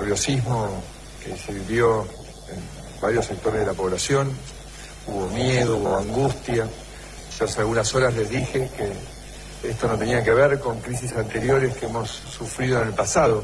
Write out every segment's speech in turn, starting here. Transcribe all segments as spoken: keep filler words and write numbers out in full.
nerviosismo que se vivió en varios sectores de la población. Hubo miedo, hubo angustia. Yo hace algunas horas les dije que esto no tenía que ver con crisis anteriores que hemos sufrido en el pasado,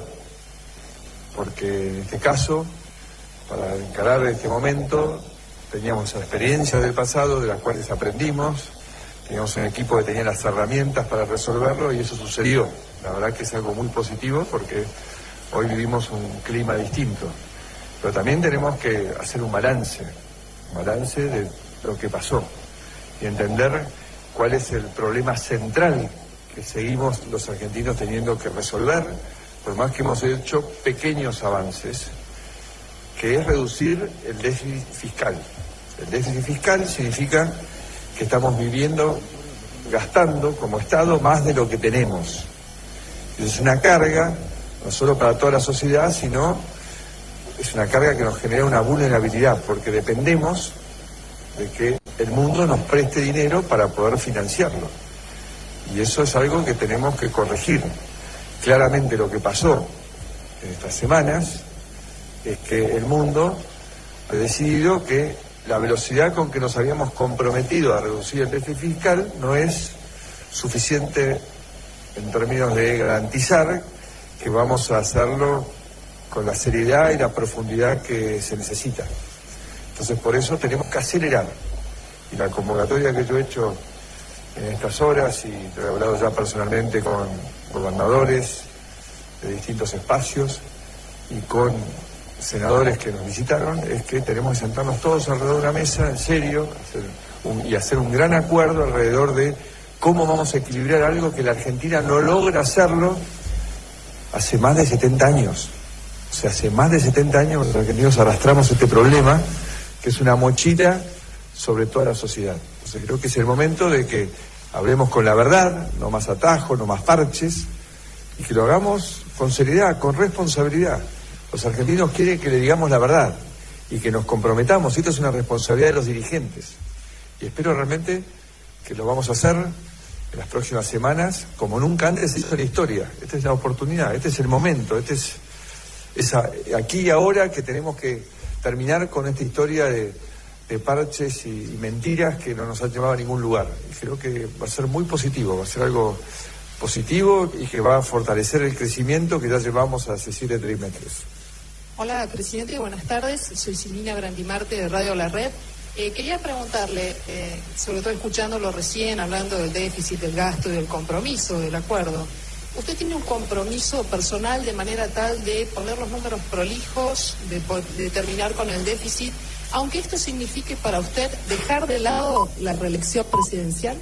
porque en este caso, para encarar este momento, teníamos esa experiencia del pasado, de las cuales aprendimos, teníamos un equipo que tenía las herramientas para resolverlo y eso sucedió. La verdad que es algo muy positivo porque hoy vivimos un clima distinto. Pero también tenemos que hacer un balance, un balance de lo que pasó y entender cuál es el problema central que seguimos los argentinos teniendo que resolver, por más que hemos hecho pequeños avances, que es reducir el déficit fiscal. El déficit fiscal significa que estamos viviendo, gastando como Estado más de lo que tenemos. Es una carga, no solo para toda la sociedad, sino es una carga que nos genera una vulnerabilidad, porque dependemos de que el mundo nos preste dinero para poder financiarlo. Y eso es algo que tenemos que corregir. Claramente lo que pasó en estas semanas es que el mundo ha decidido que la velocidad con que nos habíamos comprometido a reducir el déficit fiscal no es suficiente en términos de garantizar que vamos a hacerlo con la seriedad y la profundidad que se necesita. Entonces, por eso tenemos que acelerar. Y la convocatoria que yo he hecho en estas horas, y he hablado ya personalmente con gobernadores de distintos espacios y con senadores que nos visitaron, es que tenemos que sentarnos todos alrededor de una mesa, en serio, hacer un, y hacer un gran acuerdo alrededor de cómo vamos a equilibrar algo que la Argentina no logra hacerlo hace más de setenta años. O sea, hace más de setenta años los argentinos arrastramos este problema, que es una mochila sobre toda la sociedad. Entonces creo que es el momento de que hablemos con la verdad, no más atajos, no más parches, y que lo hagamos con seriedad, con responsabilidad. Los argentinos quieren que le digamos la verdad y que nos comprometamos. Esto es una responsabilidad de los dirigentes. Y espero realmente que lo vamos a hacer en las próximas semanas, como nunca antes se hizo en la historia. Esta es la oportunidad, este es el momento, este es, es a, aquí y ahora que tenemos que terminar con esta historia de, de parches y, y mentiras que no nos han llevado a ningún lugar. Y creo que va a ser muy positivo, va a ser algo positivo y que va a fortalecer el crecimiento que ya llevamos hace siete trimestres. Hola, presidente, buenas tardes. Soy Silvina Brandimarte de Radio La Red. Eh, quería preguntarle, eh, sobre todo escuchándolo recién, hablando del déficit, del gasto y del compromiso, del acuerdo. ¿Usted tiene un compromiso personal de manera tal de poner los números prolijos, de, de terminar con el déficit, aunque esto signifique para usted dejar de lado la reelección presidencial?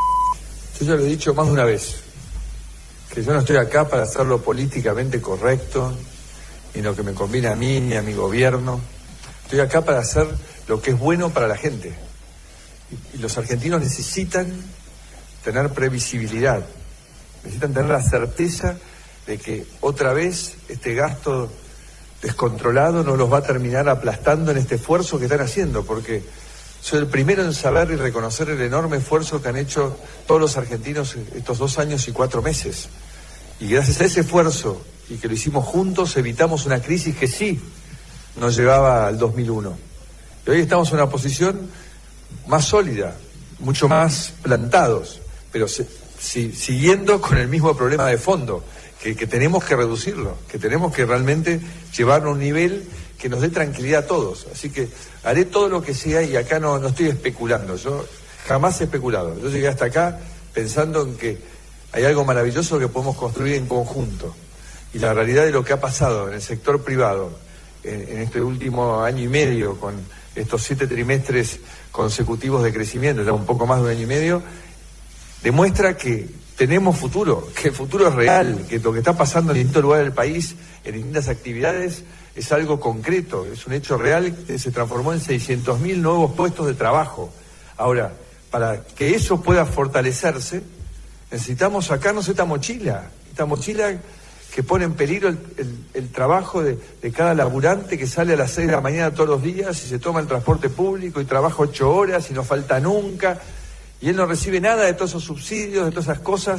Yo ya lo he dicho más de una vez, que yo no estoy acá para hacerlo políticamente correcto, ni lo que me conviene a mí, ni a mi gobierno. Estoy acá para hacer lo que es bueno para la gente. Y, y los argentinos necesitan tener previsibilidad, necesitan tener la certeza de que otra vez este gasto descontrolado no los va a terminar aplastando en este esfuerzo que están haciendo, porque soy el primero en saber y reconocer el enorme esfuerzo que han hecho todos los argentinos estos dos años y cuatro meses. Y gracias a ese esfuerzo, y que lo hicimos juntos, evitamos una crisis que sí nos llevaba al dos mil uno. Y hoy estamos en una posición más sólida, mucho más plantados, pero se, si, siguiendo con el mismo problema de fondo, que, que tenemos que reducirlo, que tenemos que realmente llevarlo a un nivel que nos dé tranquilidad a todos. Así que haré todo lo que sea y acá no, no estoy especulando, yo jamás he especulado. Yo llegué hasta acá pensando en que hay algo maravilloso que podemos construir en conjunto. Y la realidad de lo que ha pasado en el sector privado en, en este último año y medio, con estos siete trimestres consecutivos de crecimiento, ya un poco más de un año y medio, demuestra que tenemos futuro, que el futuro es real, que lo que está pasando en distintos lugares del país, en distintas actividades, es algo concreto, es un hecho real que se transformó en seiscientos mil nuevos puestos de trabajo. Ahora, para que eso pueda fortalecerse, necesitamos sacarnos esta mochila, esta mochila que pone en peligro el, el, el trabajo de, de cada laburante que sale a las seis de la mañana todos los días y se toma el transporte público y trabaja ocho horas y no falta nunca, y él no recibe nada de todos esos subsidios, de todas esas cosas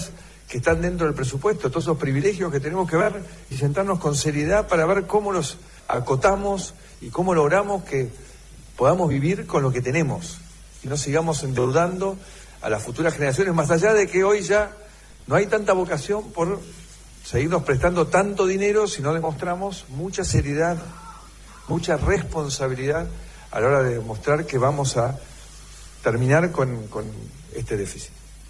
que están dentro del presupuesto, todos esos privilegios que tenemos que ver y sentarnos con seriedad para ver cómo los acotamos y cómo logramos que podamos vivir con lo que tenemos y no sigamos endeudando a las futuras generaciones, más allá de que hoy ya no hay tanta vocación por seguirnos prestando tanto dinero si no demostramos mucha seriedad, mucha responsabilidad a la hora de demostrar que vamos a terminar con, con este déficit.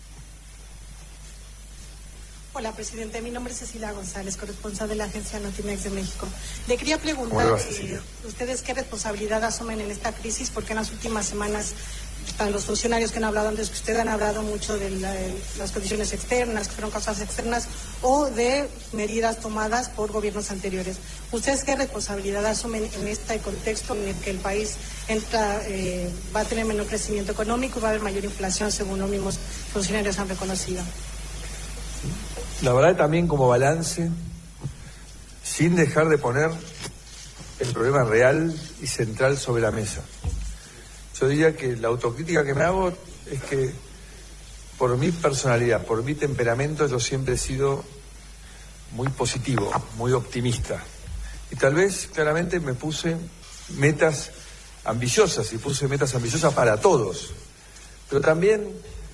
Hola, presidente. Mi nombre es Cecilia González, corresponsal de la agencia Notimex de México. Le quería preguntar, ¿Cómo le va, eh, ¿ustedes qué responsabilidad asumen en esta crisis? Porque en las últimas semanas, están los funcionarios que han hablado antes que usted han hablado mucho de la, las condiciones externas, que fueron causas externas, o de medidas tomadas por gobiernos anteriores. ¿Ustedes qué responsabilidad asumen en este contexto en el que el país entra, eh, va a tener menor crecimiento económico y va a haber mayor inflación, según los mismos funcionarios han reconocido? La verdad, también como balance, sin dejar de poner el problema real y central sobre la mesa. Yo diría que la autocrítica que me hago es que por mi personalidad, por mi temperamento, yo siempre he sido muy positivo, muy optimista. Y tal vez claramente me puse metas ambiciosas, y puse metas ambiciosas para todos. Pero también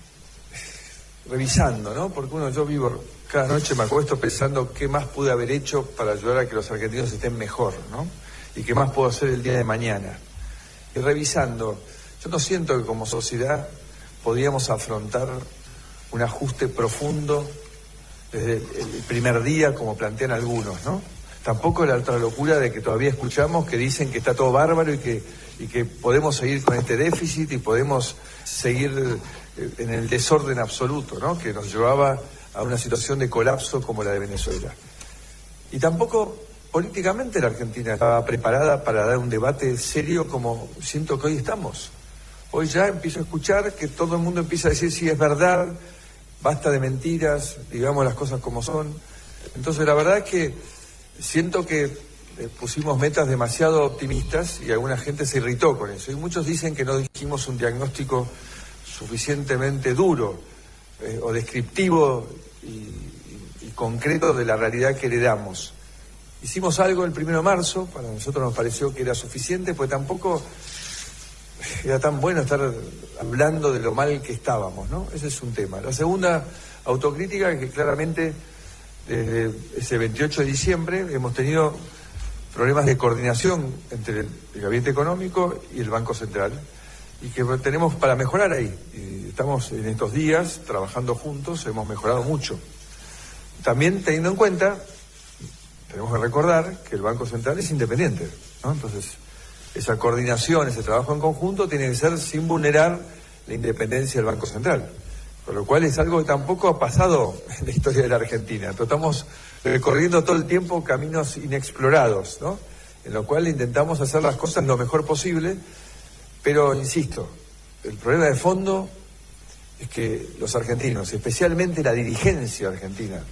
revisando, ¿no? Porque uno, yo vivo, cada noche me acuesto pensando qué más pude haber hecho para ayudar a que los argentinos estén mejor, ¿no? Y qué más puedo hacer el día de mañana. Y revisando, yo no siento que como sociedad podíamos afrontar un ajuste profundo desde el primer día, como plantean algunos, ¿no? Tampoco la otra locura de que todavía escuchamos que dicen que está todo bárbaro y que, y que podemos seguir con este déficit y podemos seguir en el desorden absoluto, ¿no? Que nos llevaba a una situación de colapso como la de Venezuela. Y tampoco políticamente la Argentina estaba preparada para dar un debate serio como siento que hoy estamos. Hoy ya empiezo a escuchar que todo el mundo empieza a decir sí, es verdad, basta de mentiras, digamos las cosas como son. Entonces la verdad es que siento que pusimos metas demasiado optimistas y alguna gente se irritó con eso. Y muchos dicen que no dijimos un diagnóstico suficientemente duro eh, o descriptivo y, y, y concreto de la realidad que heredamos. Hicimos algo el primero de marzo, para nosotros nos pareció que era suficiente, pues tampoco era tan bueno estar hablando de lo mal que estábamos, ¿no? Ese es un tema. La segunda autocrítica es que claramente desde ese veintiocho de diciembre hemos tenido problemas de coordinación entre el, el Gabinete Económico y el Banco Central, y que tenemos para mejorar ahí. Y estamos en estos días trabajando juntos, hemos mejorado mucho. También teniendo en cuenta, tenemos que recordar que el Banco Central es independiente, ¿no? Entonces, esa coordinación, ese trabajo en conjunto tiene que ser sin vulnerar la independencia del Banco Central. Con lo cual es algo que tampoco ha pasado en la historia de la Argentina. Pero estamos recorriendo todo el tiempo caminos inexplorados, ¿no? En lo cual intentamos hacer las cosas lo mejor posible. Pero, insisto, el problema de fondo es que los argentinos, especialmente la dirigencia argentina,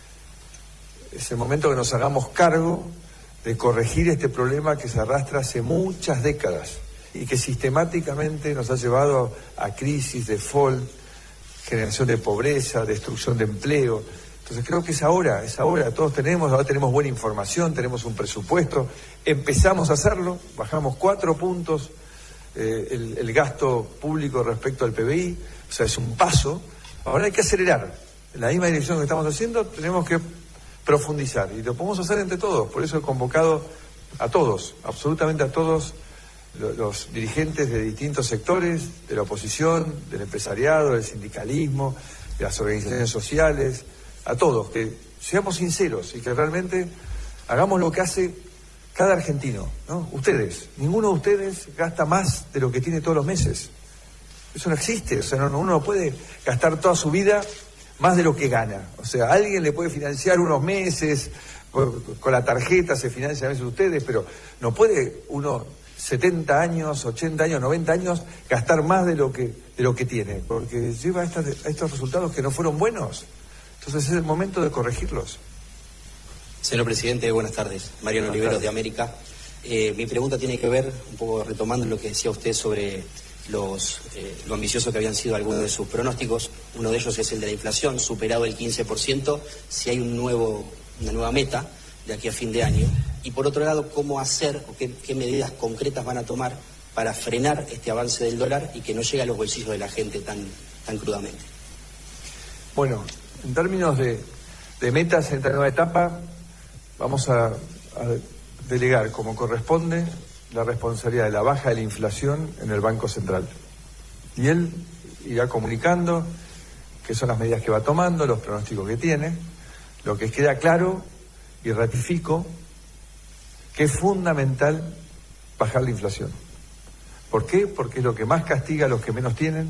es el momento que nos hagamos cargo de corregir este problema que se arrastra hace muchas décadas y que sistemáticamente nos ha llevado a crisis, default, generación de pobreza, destrucción de empleo. Entonces creo que es ahora, es ahora, todos tenemos, ahora tenemos buena información, tenemos un presupuesto, empezamos a hacerlo, bajamos cuatro puntos eh, el, el gasto público respecto al P B I, o sea, es un paso. Ahora hay que acelerar, en la misma dirección que estamos haciendo, tenemos que profundizar, y lo podemos hacer entre todos. Por eso he convocado a todos, absolutamente a todos los, los dirigentes de distintos sectores, de la oposición, del empresariado, del sindicalismo, de las organizaciones sociales, a todos, que seamos sinceros y que realmente hagamos lo que hace cada argentino, ¿no? Ustedes, ninguno de ustedes gasta más de lo que tiene todos los meses. Eso no existe, o sea, no, uno no puede gastar toda su vida más de lo que gana. O sea, alguien le puede financiar unos meses, con la tarjeta se financia a veces ustedes, pero no puede uno setenta años, ochenta años, noventa años gastar más de lo que de lo que tiene, porque lleva a, estas, a estos resultados que no fueron buenos. Entonces es el momento de corregirlos. Señor presidente, buenas tardes. Mariano Oliveros de América. Eh, mi pregunta tiene que ver, un poco retomando lo que decía usted sobre los, eh, lo ambicioso que habían sido algunos de sus pronósticos. Uno de ellos es el de la inflación, superado el quince por ciento, si hay un nuevo, una nueva meta de aquí a fin de año. Y por otro lado, cómo hacer o qué, qué medidas concretas van a tomar para frenar este avance del dólar y que no llegue a los bolsillos de la gente tan, tan crudamente. Bueno, en términos de, de metas en esta nueva etapa, vamos a, a delegar como corresponde la responsabilidad de la baja de la inflación en el Banco Central. Y él irá comunicando qué son las medidas que va tomando, los pronósticos que tiene. Lo que queda claro y ratifico que es fundamental bajar la inflación. ¿Por qué? Porque es lo que más castiga a los que menos tienen,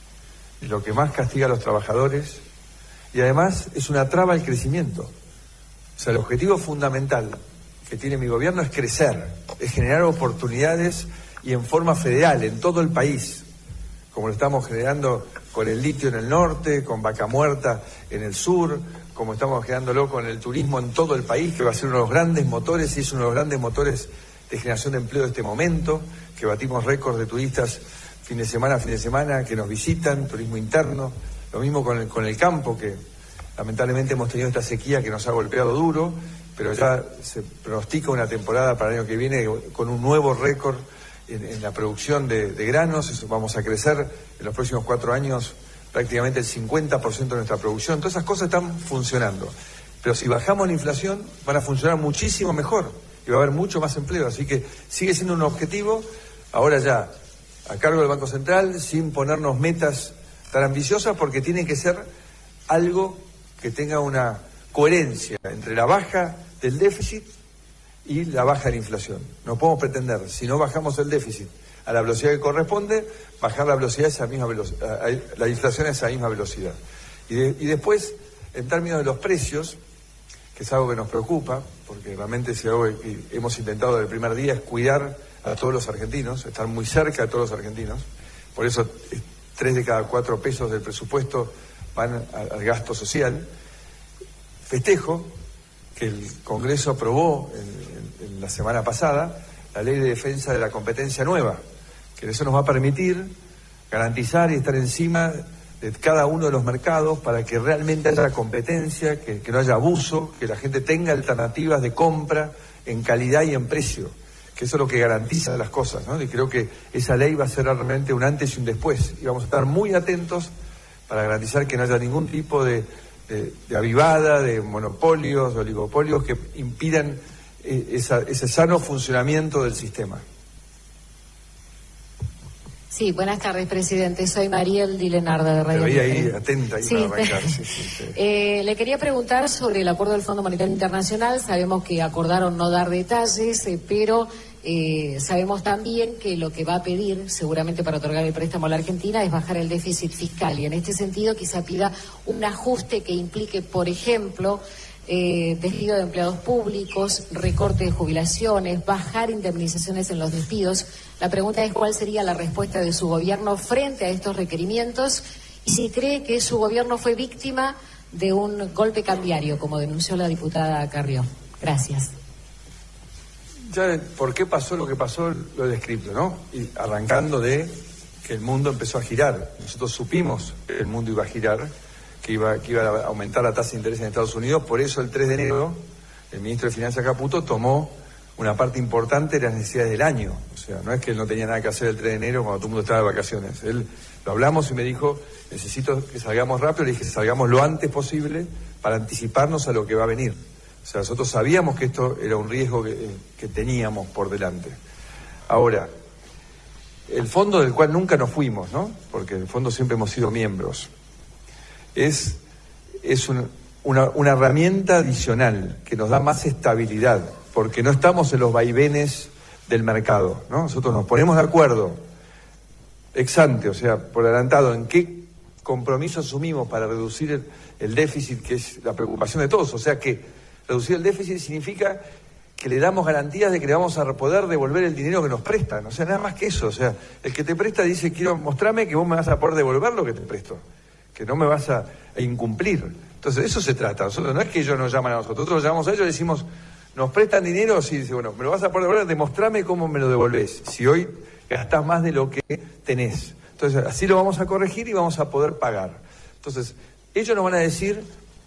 y lo que más castiga a los trabajadores, y además es una traba al crecimiento. O sea, el objetivo fundamental que tiene mi gobierno es crecer, es generar oportunidades y en forma federal, en todo el país, como lo estamos generando con el litio en el norte, con Vaca Muerta en el sur, como estamos generándolo con el turismo en todo el país, que va a ser uno de los grandes motores, y es uno de los grandes motores de generación de empleo de este momento, que batimos récords de turistas fin de semana a fin de semana, que nos visitan, turismo interno, lo mismo con el, con el campo, que lamentablemente hemos tenido esta sequía que nos ha golpeado duro, pero ya se pronostica una temporada para el año que viene con un nuevo récord en, en la producción de, de granos. Eso, vamos a crecer en los próximos cuatro años prácticamente el cincuenta por ciento de nuestra producción. Todas esas cosas están funcionando. Pero si bajamos la inflación, van a funcionar muchísimo mejor y va a haber mucho más empleo. Así que sigue siendo un objetivo, ahora ya a cargo del Banco Central, sin ponernos metas tan ambiciosas, porque tiene que ser algo que tenga una coherencia entre la baja del déficit y la baja de la inflación. No podemos pretender, si no bajamos el déficit a la velocidad que corresponde, bajar la velocidad a esa misma velocidad, la inflación a esa misma velocidad. Y, de, y después, en términos de los precios, que es algo que nos preocupa, porque realmente si algo que hemos intentado desde el primer día es cuidar a todos los argentinos, estar muy cerca de todos los argentinos. Por eso tres de cada cuatro pesos del presupuesto van al gasto social. Festejo que el Congreso aprobó en, en, en la semana pasada la Ley de Defensa de la Competencia nueva, que eso nos va a permitir garantizar y estar encima de cada uno de los mercados para que realmente haya competencia, que, que no haya abuso, que la gente tenga alternativas de compra en calidad y en precio, que eso es lo que garantiza las cosas, ¿no? Y creo que esa ley va a ser realmente un antes y un después, y vamos a estar muy atentos para garantizar que no haya ningún tipo de, de, de avivada, de monopolios, de oligopolios que impidan eh, esa, ese sano funcionamiento del sistema. Sí, buenas tardes, presidente. Soy Mariel Dilenarda de Radio. Te veía ahí atenta ahí sí. para arrancar. Sí, sí, sí. Eh, le quería preguntar sobre el acuerdo del Fondo Monetario Internacional. Sabemos que acordaron no dar detalles, eh, pero eh, sabemos también que lo que va a pedir, seguramente para otorgar el préstamo a la Argentina, es bajar el déficit fiscal. Y en este sentido quizá pida un ajuste que implique, por ejemplo, Eh, despido de empleados públicos, recorte de jubilaciones, bajar indemnizaciones en los despidos. La pregunta es cuál sería la respuesta de su gobierno frente a estos requerimientos y si cree que su gobierno fue víctima de un golpe cambiario, como denunció la diputada Carrió. Gracias. Ya por qué pasó lo que pasó lo he descrito, ¿no? Y arrancando de que el mundo empezó a girar. Nosotros supimos que el mundo iba a girar, que iba, que iba a aumentar la tasa de interés en Estados Unidos. Por eso el tres de enero el ministro de Finanzas Caputo tomó una parte importante de las necesidades del año. O sea, no es que él no tenía nada que hacer el tres de enero cuando todo el mundo estaba de vacaciones. Él lo hablamos y me dijo, necesito que salgamos rápido. Le dije, salgamos lo antes posible para anticiparnos a lo que va a venir. O sea, nosotros sabíamos que esto era un riesgo que, que teníamos por delante. Ahora, el fondo del cual nunca nos fuimos, ¿no? Porque en el fondo siempre hemos sido miembros. Es, es un, una, una herramienta adicional que nos da más estabilidad, porque no estamos en los vaivenes del mercado, ¿no? Nosotros nos ponemos de acuerdo ex ante, o sea, por adelantado, en qué compromiso asumimos para reducir el, el déficit, que es la preocupación de todos. O sea que reducir el déficit significa que le damos garantías de que le vamos a poder devolver el dinero que nos prestan. O sea, nada más que eso. O sea, el que te presta dice, quiero mostrarme que vos me vas a poder devolver lo que te presto, que no me vas a, a incumplir. Entonces, de eso se trata. Nosotros, no es que ellos nos llaman a nosotros, nosotros los llamamos a ellos y decimos, nos prestan dinero, sí, dice, bueno, me lo vas a poder devolver, demostrame cómo me lo devolvés, si hoy gastás más de lo que tenés. Entonces, así lo vamos a corregir y vamos a poder pagar. Entonces, ellos nos van a decir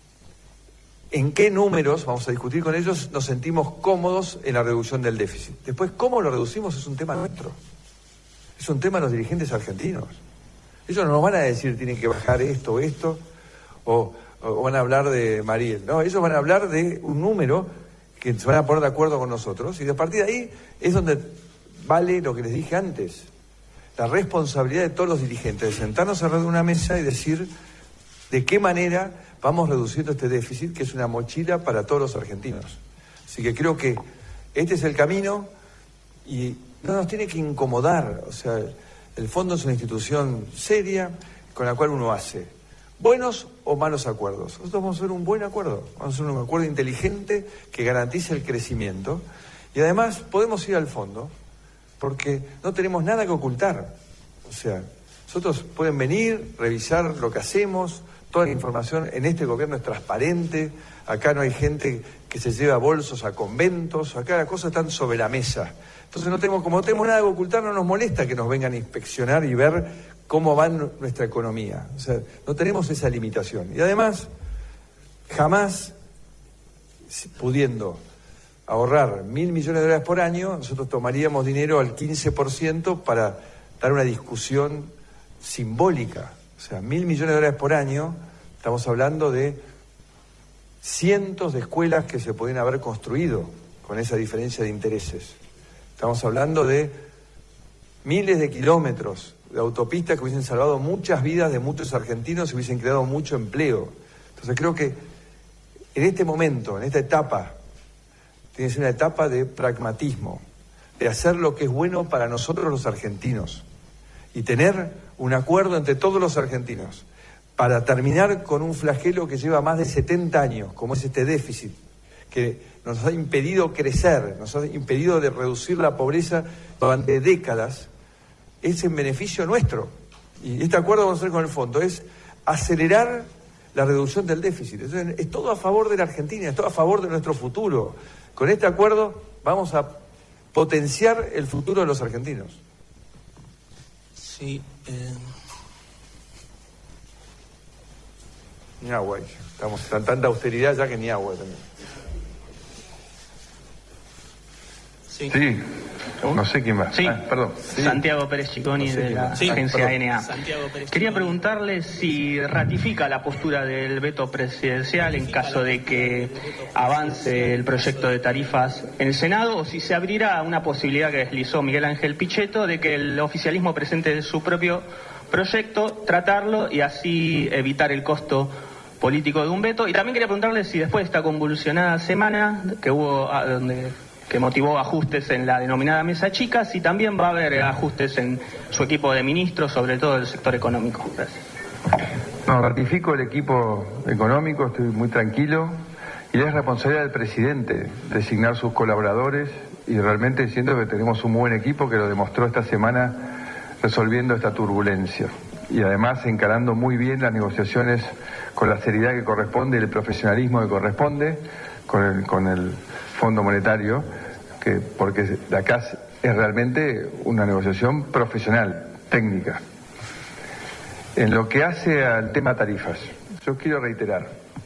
en qué números, vamos a discutir con ellos, nos sentimos cómodos en la reducción del déficit. Después, cómo lo reducimos es un tema nuestro. Es un tema de los dirigentes argentinos. Ellos no nos van a decir tienen que bajar esto o esto, o, o van a hablar de Mariel. No, ellos van a hablar de un número que se van a poner de acuerdo con nosotros, y a partir de ahí es donde vale lo que les dije antes, la responsabilidad de todos los dirigentes, de sentarnos alrededor de una mesa y decir de qué manera vamos reduciendo este déficit, que es una mochila para todos los argentinos. Así que creo que este es el camino y no nos tiene que incomodar. O sea, el fondo es una institución seria con la cual uno hace buenos o malos acuerdos. Nosotros vamos a hacer un buen acuerdo, vamos a hacer un acuerdo inteligente que garantice el crecimiento, y además podemos ir al fondo porque no tenemos nada que ocultar. O sea, nosotros pueden venir, revisar lo que hacemos. Toda la información en este gobierno es transparente. Acá no hay gente que se lleva bolsos a conventos. Acá las cosas están sobre la mesa. Entonces, no tenemos, como no tenemos nada que ocultar, no nos molesta que nos vengan a inspeccionar y ver cómo va nuestra economía. O sea, no tenemos esa limitación. Y además, jamás, pudiendo ahorrar mil millones de dólares por año, nosotros tomaríamos dinero al quince por ciento para dar una discusión simbólica. O sea, mil millones de dólares por año, estamos hablando de cientos de escuelas que se podrían haber construido con esa diferencia de intereses. Estamos hablando de miles de kilómetros de autopistas que hubiesen salvado muchas vidas de muchos argentinos y hubiesen creado mucho empleo. Entonces creo que en este momento, en esta etapa, tiene que ser una etapa de pragmatismo, de hacer lo que es bueno para nosotros los argentinos y tener un acuerdo entre todos los argentinos para terminar con un flagelo que lleva más de setenta años, como es este déficit, que nos ha impedido crecer, nos ha impedido de reducir la pobreza durante décadas. Es en beneficio nuestro. Y este acuerdo que vamos a hacer con el fondo es acelerar la reducción del déficit. Entonces, es todo a favor de la Argentina, es todo a favor de nuestro futuro. Con este acuerdo vamos a potenciar el futuro de los argentinos. Sí. Eh... Ni agua. Estamos en tanta austeridad ya que ni agua también. Sí. Sí. No sé quién más. Sí, ah, perdón. Sí. Santiago Pérez Chiconi, no sé de la sí, agencia perdón. N A. Quería preguntarle si ratifica la postura del veto presidencial en caso de que avance el proyecto de tarifas en el Senado, o si se abrirá una posibilidad que deslizó Miguel Ángel Pichetto de que el oficialismo presente su propio proyecto, tratarlo y así evitar el costo político de un veto. Y también quería preguntarle si después de esta convulsionada semana que hubo, donde que motivó ajustes en la denominada mesa chica, si también va a haber ajustes en su equipo de ministros, sobre todo el sector económico. Gracias. No, ratifico el equipo económico, estoy muy tranquilo, y es responsabilidad del presidente designar sus colaboradores, y realmente siento que tenemos un muy buen equipo que lo demostró esta semana resolviendo esta turbulencia, y además encarando muy bien las negociaciones con la seriedad que corresponde y el profesionalismo que corresponde con el, con el Fondo Monetario, que porque de acá es realmente una negociación profesional, técnica. En lo que hace al tema tarifas, yo quiero reiterar,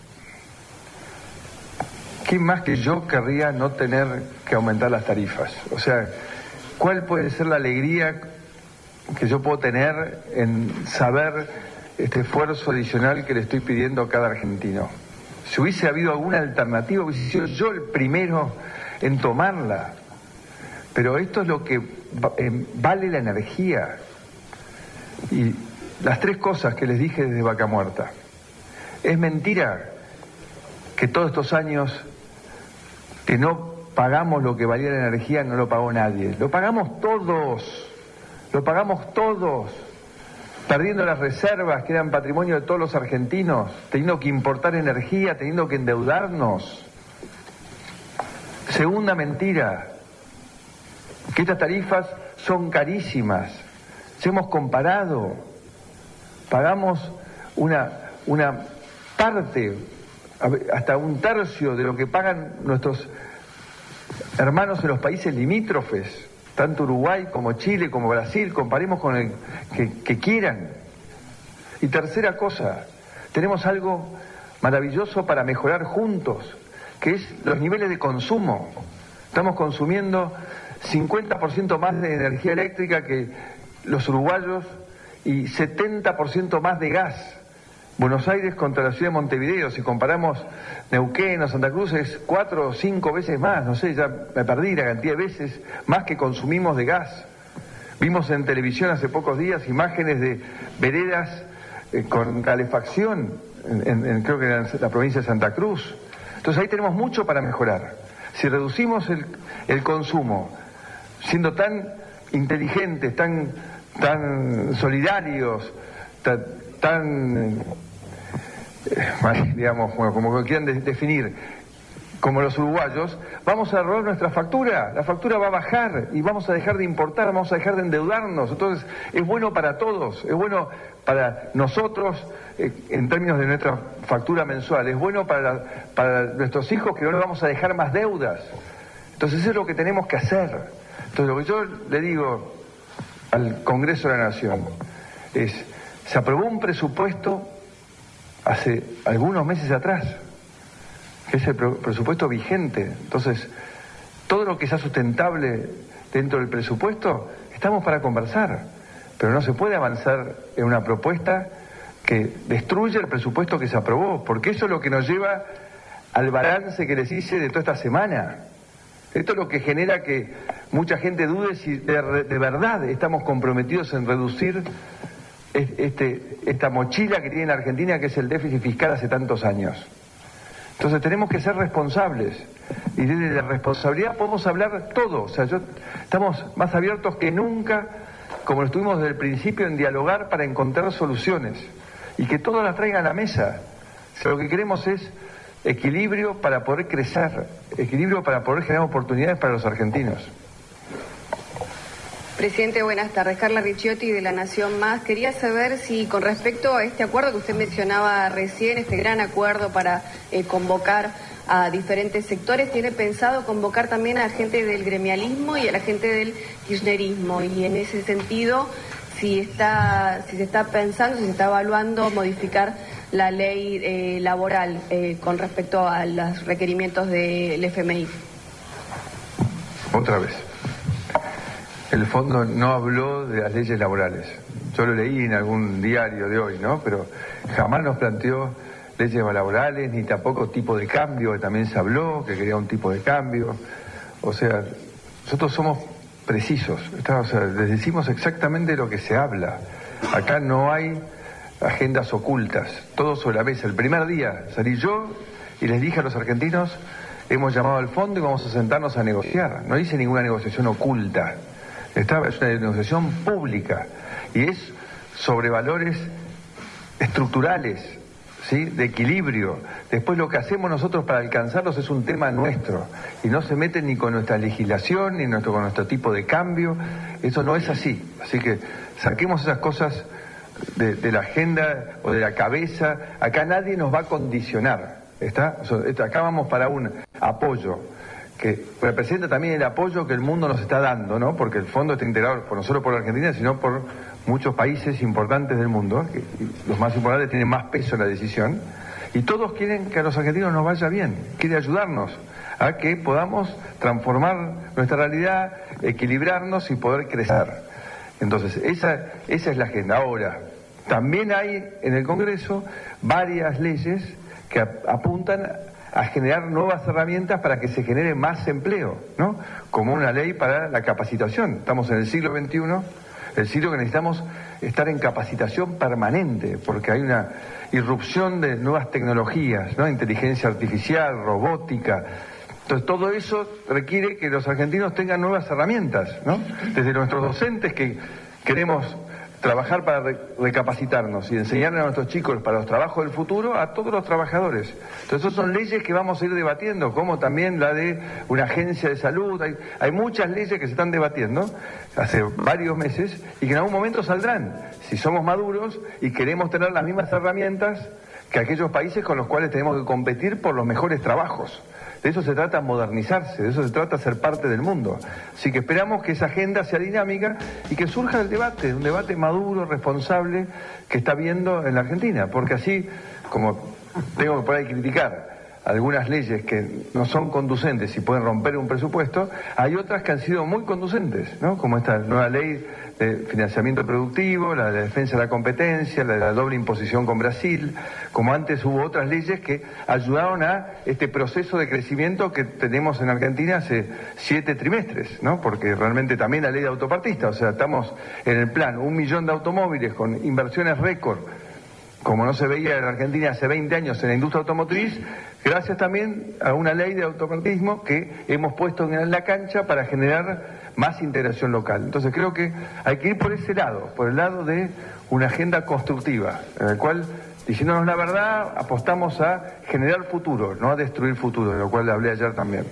¿quién más que yo querría no tener que aumentar las tarifas? O sea, ¿cuál puede ser la alegría que yo puedo tener en saber este esfuerzo adicional que le estoy pidiendo a cada argentino? Si hubiese habido alguna alternativa, hubiese sido yo el primero en tomarla. Pero esto es lo que eh, vale la energía. Y las tres cosas que les dije desde Vaca Muerta. Es mentira que todos estos años que no pagamos lo que valía la energía no lo pagó nadie. Lo pagamos todos. Lo pagamos todos. Perdiendo las reservas que eran patrimonio de todos los argentinos, teniendo que importar energía, teniendo que endeudarnos. Segunda mentira, que estas tarifas son carísimas. Si hemos comparado, pagamos una, una parte, hasta un tercio de lo que pagan nuestros hermanos en los países limítrofes, tanto Uruguay como Chile como Brasil, comparemos con el que, que quieran. Y tercera cosa, tenemos algo maravilloso para mejorar juntos, que es los niveles de consumo. Estamos consumiendo cincuenta por ciento más de energía eléctrica que los uruguayos y setenta por ciento más de gas. Buenos Aires contra la ciudad de Montevideo, si comparamos Neuquén o Santa Cruz, es cuatro o cinco veces más, no sé, ya me perdí la cantidad de veces más que consumimos de gas. Vimos en televisión hace pocos días imágenes de veredas eh, con calefacción, en, en, en, creo que en la provincia de Santa Cruz. Entonces ahí tenemos mucho para mejorar. Si reducimos el, el consumo, siendo tan inteligentes, tan, tan solidarios, tan, tan eh, digamos, bueno, como quieran de, definir, como los uruguayos, vamos a ahorrar nuestra factura, la factura va a bajar y vamos a dejar de importar, vamos a dejar de endeudarnos. Entonces es bueno para todos, es bueno para nosotros eh, en términos de nuestra factura mensual, es bueno para, la, para nuestros hijos, que no les vamos a dejar más deudas. Entonces eso es lo que tenemos que hacer. Entonces lo que yo le digo al Congreso de la Nación es: se aprobó un presupuesto hace algunos meses atrás, que es el presupuesto vigente. Entonces, todo lo que sea sustentable dentro del presupuesto, estamos para conversar, pero no se puede avanzar en una propuesta que destruye el presupuesto que se aprobó, porque eso es lo que nos lleva al balance que les hice de toda esta semana. Esto es lo que genera que mucha gente dude si de, de verdad estamos comprometidos en reducir este, esta mochila que tiene la Argentina, que es el déficit fiscal hace tantos años. Entonces tenemos que ser responsables, y desde la responsabilidad podemos hablar todo. O sea, yo, estamos más abiertos que nunca, como lo estuvimos desde el principio, en dialogar para encontrar soluciones y que todos las traigan a la mesa. O sea, lo que queremos es equilibrio para poder crecer, equilibrio para poder generar oportunidades para los argentinos. Presidente, buenas tardes. Carla Ricciotti, de La Nación Más. Quería saber si, con respecto a este acuerdo que usted mencionaba recién, este gran acuerdo para eh, convocar a diferentes sectores, ¿tiene pensado convocar también a la gente del gremialismo y a la gente del kirchnerismo? Y en ese sentido, si está, si se está pensando, si se está evaluando modificar la ley eh, laboral eh, con respecto a los requerimientos del F M I. Otra vez. El fondo no habló de las leyes laborales. Yo lo leí en algún diario de hoy, ¿no? Pero jamás nos planteó leyes laborales, ni tampoco tipo de cambio, que también se habló, que quería un tipo de cambio. O sea, nosotros somos precisos, ¿está? O sea, les decimos exactamente lo que se habla. Acá no hay agendas ocultas, todo sobre la mesa. El primer día salí yo y les dije a los argentinos: hemos llamado al fondo y vamos a sentarnos a negociar. No hice ninguna negociación oculta. Esta es una negociación pública y es sobre valores estructurales, ¿sí? De equilibrio. Después lo que hacemos nosotros para alcanzarlos es un tema nuestro y no se meten ni con nuestra legislación ni nuestro, con nuestro tipo de cambio. Eso no es así. Así que saquemos esas cosas de, de la agenda o de la cabeza. Acá nadie nos va a condicionar, ¿está? Acá vamos para un apoyo que representa también el apoyo que el mundo nos está dando, ¿no? Porque el fondo está integrado por, no solo por la Argentina, sino por muchos países importantes del mundo, que los más importantes tienen más peso en la decisión, y todos quieren que a los argentinos nos vaya bien, quieren ayudarnos a que podamos transformar nuestra realidad, equilibrarnos y poder crecer. Entonces, esa, esa es la agenda. Ahora, también hay en el Congreso varias leyes que apuntan a generar nuevas herramientas para que se genere más empleo, ¿no? Como una ley para la capacitación. Estamos en el siglo veintiuno, el siglo que necesitamos estar en capacitación permanente, porque hay una irrupción de nuevas tecnologías, ¿no? Inteligencia artificial, robótica. Entonces todo eso requiere que los argentinos tengan nuevas herramientas, ¿no? Desde nuestros docentes que queremos trabajar para re recapacitarnos y enseñarle a nuestros chicos para los trabajos del futuro, a todos los trabajadores. Entonces, esas son leyes que vamos a ir debatiendo, como también la de una agencia de salud. Hay, hay muchas leyes que se están debatiendo hace varios meses y que en algún momento saldrán, si somos maduros y queremos tener las mismas herramientas que aquellos países con los cuales tenemos que competir por los mejores trabajos. De eso se trata modernizarse, de eso se trata ser parte del mundo. Así que esperamos que esa agenda sea dinámica y que surja el debate, un debate maduro, responsable, que está viendo en la Argentina, porque así como tengo que por ahí criticar algunas leyes que no son conducentes y pueden romper un presupuesto, hay otras que han sido muy conducentes, ¿no? Como esta nueva ley de financiamiento productivo, la de defensa de la competencia, la de la doble imposición con Brasil, como antes hubo otras leyes que ayudaron a este proceso de crecimiento que tenemos en Argentina hace siete trimestres, ¿no? Porque realmente también la ley de autopartista, o sea, estamos en el plan un millón de automóviles con inversiones récord, como no se veía en Argentina hace veinte años en la industria automotriz, gracias también a una ley de autopartismo que hemos puesto en la cancha para generar más integración local. Entonces creo que hay que ir por ese lado, por el lado de una agenda constructiva, en el cual, diciéndonos la verdad, apostamos a generar futuro, no a destruir futuro, de lo cual le hablé ayer también.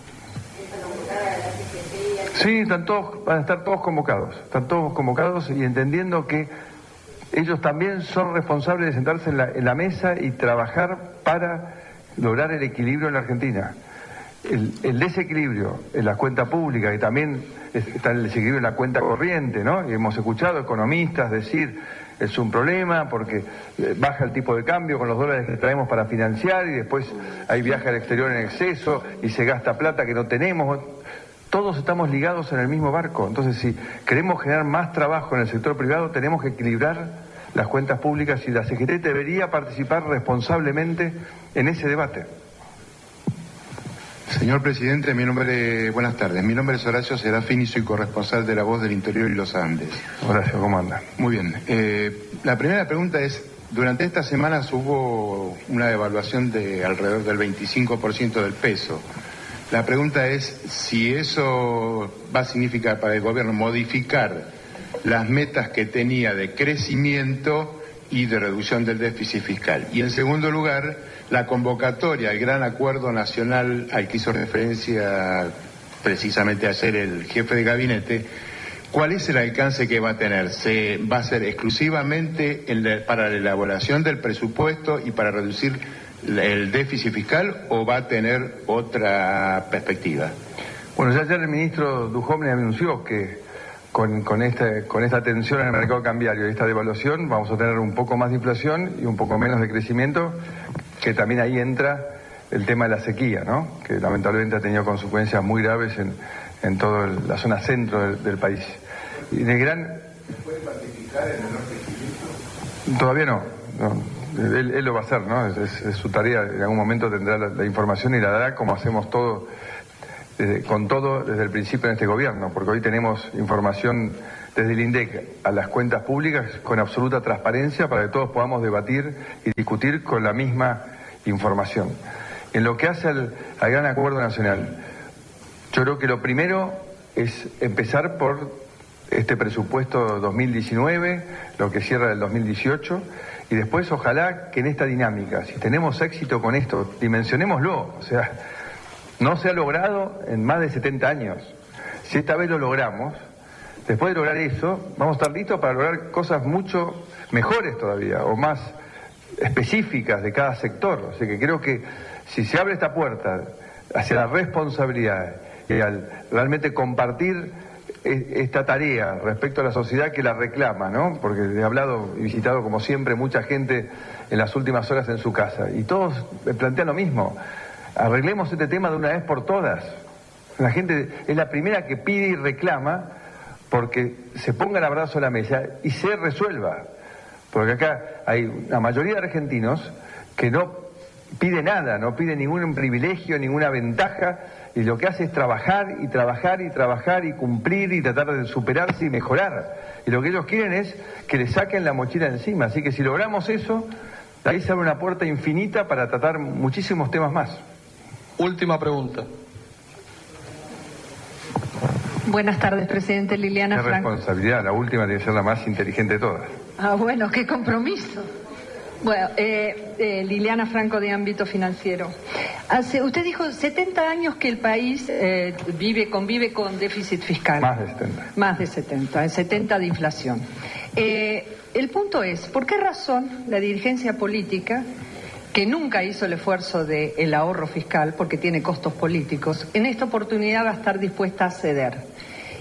Sí, están todos, van a estar todos convocados, están todos convocados y entendiendo que ellos también son responsables de sentarse en la, en la mesa y trabajar para lograr el equilibrio en la Argentina. El, el desequilibrio en la cuenta pública y también está el desequilibrio en la cuenta corriente, ¿no? Y hemos escuchado economistas decir es un problema porque baja el tipo de cambio con los dólares que traemos para financiar y después hay viaje al exterior en exceso y se gasta plata que no tenemos. Todos estamos ligados en el mismo barco, entonces si queremos generar más trabajo en el sector privado tenemos que equilibrar las cuentas públicas y la C G T debería participar responsablemente en ese debate. Señor presidente, mi nombre, buenas tardes, mi nombre es Horacio Serafini, soy corresponsal de La Voz del Interior y los Andes. Horacio, ¿cómo anda? Muy bien, eh, la primera pregunta es, durante estas semanas hubo una devaluación de alrededor del veinticinco por ciento del peso. La pregunta es si eso va a significar para el gobierno modificar las metas que tenía de crecimiento y de reducción del déficit fiscal. Y en segundo lugar, la convocatoria al gran acuerdo nacional al que hizo referencia precisamente ayer el jefe de gabinete, ¿cuál es el alcance que va a tener? ¿Se va a ser exclusivamente el, para la elaboración del presupuesto y para reducir el déficit fiscal o va a tener otra perspectiva? Bueno, ya ayer el ministro Duhovne anunció que con, con, este, con esta tensión en el mercado cambiario y esta devaluación vamos a tener un poco más de inflación y un poco menos de crecimiento, que también ahí entra el tema de la sequía, ¿no? Que lamentablemente ha tenido consecuencias muy graves en, en toda la zona centro del, del país. Y de gran... ¿Se puede cuantificar en el norte de Chile? Todavía no, no. Él, él lo va a hacer, ¿no? Es, es, es su tarea, en algún momento tendrá la, la información y la dará como hacemos todo, desde, con todo desde el principio en este gobierno, porque hoy tenemos información desde el INDEC a las cuentas públicas con absoluta transparencia para que todos podamos debatir y discutir con la misma información. En lo que hace al, al gran acuerdo nacional, yo creo que lo primero es empezar por este presupuesto dos mil diecinueve, lo que cierra el dos mil dieciocho, y después ojalá que en esta dinámica, si tenemos éxito con esto, dimensionémoslo, o sea, no se ha logrado en más de setenta años. Si esta vez lo logramos, después de lograr eso, vamos a estar listos para lograr cosas mucho mejores todavía, o más específicas de cada sector. O sea que creo que si se abre esta puerta hacia la responsabilidad y al realmente compartir esta tarea respecto a la sociedad que la reclama, ¿no? Porque he hablado y visitado como siempre mucha gente en las últimas horas en su casa y todos me plantean lo mismo. Arreglemos este tema de una vez por todas. La gente es la primera que pide y reclama porque se ponga el abrazo a la mesa y se resuelva. Porque acá hay una mayoría de argentinos que no pide nada, no pide ningún privilegio, ninguna ventaja, y lo que hace es trabajar y trabajar y trabajar y cumplir y tratar de superarse y mejorar. Y lo que ellos quieren es que le saquen la mochila encima. Así que si logramos eso, ahí se abre una puerta infinita para tratar muchísimos temas más. Última pregunta. Buenas tardes, presidente. Liliana Franco. Franco. Qué responsabilidad, la última tiene que ser la más inteligente de todas. Ah, bueno, qué compromiso. Bueno, eh, eh, Liliana Franco, de Ámbito Financiero. Hace, usted dijo setenta años que el país eh, vive, convive con déficit fiscal. Más de setenta. Más de setenta, setenta de inflación. Eh, el punto es, ¿por qué razón la dirigencia política, que nunca hizo el esfuerzo del ahorro fiscal porque tiene costos políticos, en esta oportunidad va a estar dispuesta a ceder?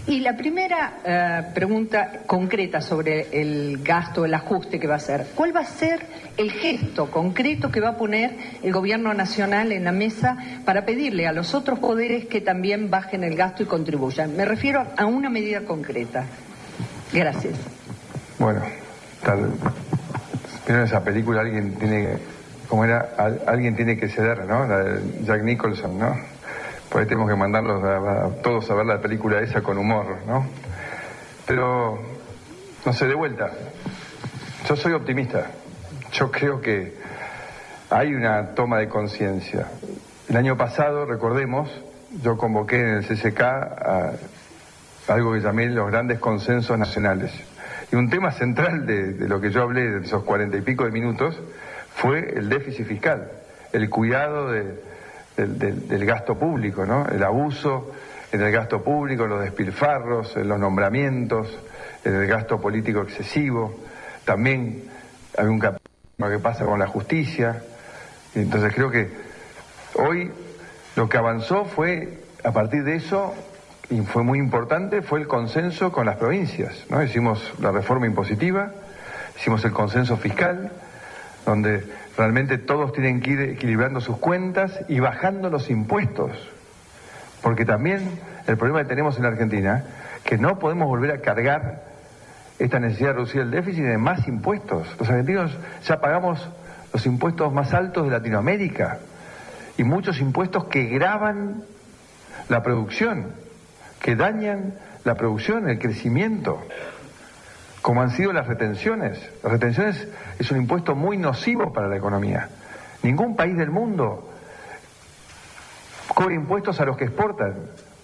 Y la primera eh, pregunta concreta sobre el gasto, el ajuste que va a hacer. ¿Cuál va a ser el gesto concreto que va a poner el gobierno nacional en la mesa para pedirle a los otros poderes que también bajen el gasto y contribuyan? Me refiero a una medida concreta. Gracias. Bueno, tal, pero en esa película alguien tiene, como era, alguien tiene que ceder, ¿no? La de Jack Nicholson, ¿no? Por ahí tenemos que mandarlos a, a todos a ver la película esa con humor, ¿no? Pero, no sé, de vuelta, yo soy optimista. Yo creo que hay una toma de conciencia. El año pasado, recordemos, yo convoqué en el C C K a algo que llamé los grandes consensos nacionales. Y un tema central de, de lo que yo hablé de esos cuarenta y pico de minutos fue el déficit fiscal, el cuidado de... Del, del, del gasto público, ¿no? El abuso en el gasto público, los despilfarros, en los nombramientos, en el gasto político excesivo. También hay un capítulo que pasa con la justicia. Entonces creo que hoy lo que avanzó fue, a partir de eso, y fue muy importante, fue el consenso con las provincias, ¿no? Hicimos la reforma impositiva, hicimos el consenso fiscal, donde realmente todos tienen que ir equilibrando sus cuentas y bajando los impuestos. Porque también el problema que tenemos en la Argentina, que no podemos volver a cargar esta necesidad de reducir el déficit de más impuestos. Los argentinos ya pagamos los impuestos más altos de Latinoamérica y muchos impuestos que gravan la producción, que dañan la producción, el crecimiento, como han sido las retenciones. Las retenciones es un impuesto muy nocivo para la economía. Ningún país del mundo cobra impuestos a los que exportan.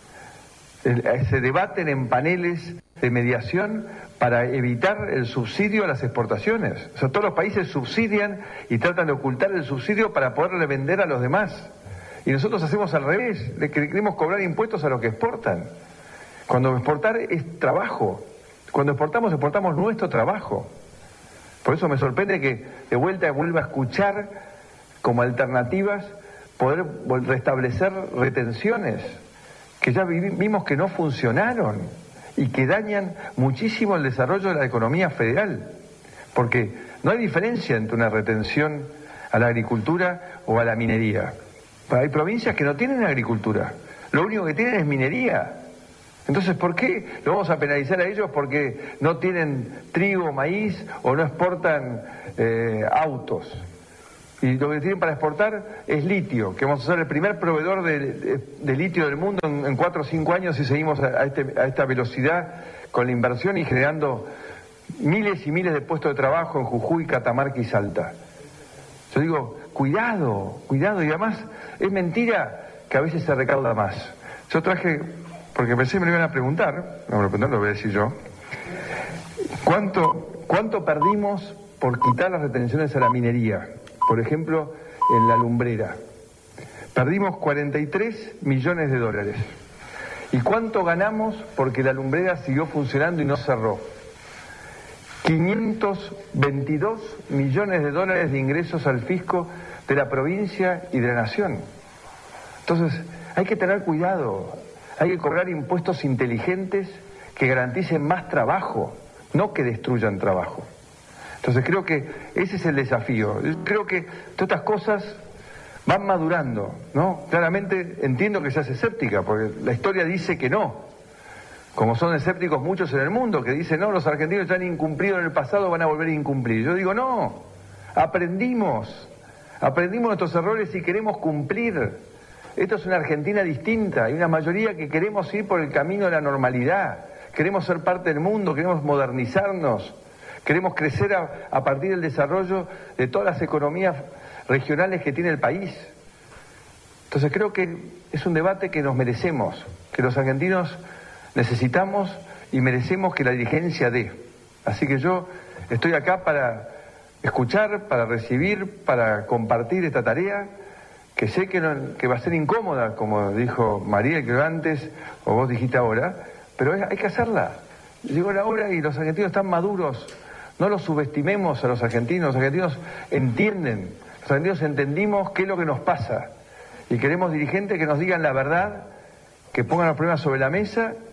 Se debaten en paneles de mediación para evitar el subsidio a las exportaciones. O sea, todos los países subsidian y tratan de ocultar el subsidio para poderle vender a los demás. Y nosotros hacemos al revés, le queremos cobrar impuestos a los que exportan. Cuando exportar es trabajo. Cuando exportamos, exportamos nuestro trabajo. Por eso me sorprende que de vuelta vuelva a escuchar como alternativas poder restablecer retenciones que ya vimos que no funcionaron y que dañan muchísimo el desarrollo de la economía federal. Porque no hay diferencia entre una retención a la agricultura o a la minería. Hay provincias que no tienen agricultura, lo único que tienen es minería. Entonces, ¿por qué lo vamos a penalizar a ellos porque no tienen trigo, maíz o no exportan eh, autos? Y lo que tienen para exportar es litio, que vamos a ser el primer proveedor de, de, de litio del mundo en, en cuatro o cinco años si seguimos a, a, este, a esta velocidad con la inversión y generando miles y miles de puestos de trabajo en Jujuy, Catamarca y Salta. Yo digo, cuidado, cuidado, y además es mentira que a veces se recauda más. Yo traje... porque pensé que me lo iban a preguntar, no me lo preguntaron, lo voy a decir yo. ¿Cuánto, cuánto perdimos por quitar las retenciones a la minería? Por ejemplo, en la lumbrera. Perdimos cuarenta y tres millones de dólares. ¿Y cuánto ganamos porque la lumbrera siguió funcionando y no cerró? quinientos veintidós millones de dólares de ingresos al fisco de la provincia y de la nación. Entonces, hay que tener cuidado. Hay que cobrar impuestos inteligentes que garanticen más trabajo, no que destruyan trabajo. Entonces creo que ese es el desafío. Yo creo que todas estas cosas van madurando, ¿no? Claramente entiendo que seas escéptica, porque la historia dice que no. Como son escépticos muchos en el mundo, que dicen, no, los argentinos ya han incumplido en el pasado, van a volver a incumplir. Yo digo, no, aprendimos, aprendimos nuestros errores y queremos cumplir. Esto es una Argentina distinta, hay una mayoría que queremos ir por el camino de la normalidad, queremos ser parte del mundo, queremos modernizarnos, queremos crecer a, a partir del desarrollo de todas las economías regionales que tiene el país. Entonces creo que es un debate que nos merecemos, que los argentinos necesitamos y merecemos que la dirigencia dé. Así que yo estoy acá para escuchar, para recibir, para compartir esta tarea, que sé que, no, que va a ser incómoda, como dijo María, creo antes, o vos dijiste ahora, pero hay que hacerla. Llegó la hora y los argentinos están maduros. No los subestimemos a los argentinos. Los argentinos entienden, los argentinos entendimos qué es lo que nos pasa. Y queremos dirigentes que nos digan la verdad, que pongan los problemas sobre la mesa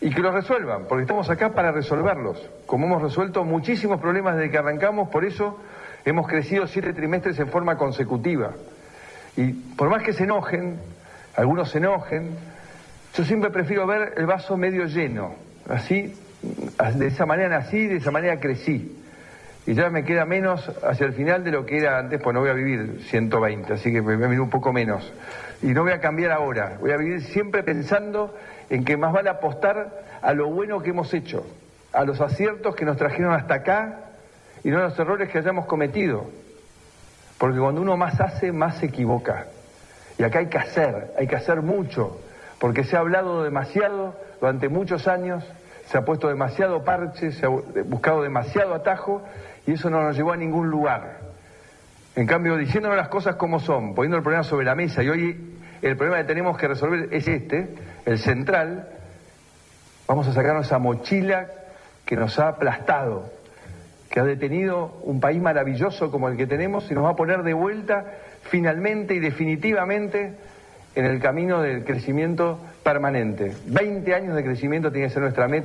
y que los resuelvan, porque estamos acá para resolverlos, como hemos resuelto muchísimos problemas desde que arrancamos. Por eso hemos crecido siete trimestres en forma consecutiva. Y por más que se enojen, algunos se enojen, yo siempre prefiero ver el vaso medio lleno. Así, de esa manera nací, de esa manera crecí. Y ya me queda menos hacia el final de lo que era antes, pues no voy a vivir ciento veinte, así que me voy a vivir un poco menos. Y no voy a cambiar ahora, voy a vivir siempre pensando en que más vale apostar a lo bueno que hemos hecho, a los aciertos que nos trajeron hasta acá y no a los errores que hayamos cometido. Porque cuando uno más hace, más se equivoca. Y acá hay que hacer, hay que hacer mucho, porque se ha hablado demasiado durante muchos años, se ha puesto demasiado parche, se ha buscado demasiado atajo, y eso no nos llevó a ningún lugar. En cambio, diciéndonos las cosas como son, poniendo el problema sobre la mesa, y hoy el problema que tenemos que resolver es este, el central, vamos a sacarnos esa mochila que nos ha aplastado, que ha detenido un país maravilloso como el que tenemos, y nos va a poner de vuelta finalmente y definitivamente en el camino del crecimiento permanente. veinte años de crecimiento tiene que ser nuestra meta.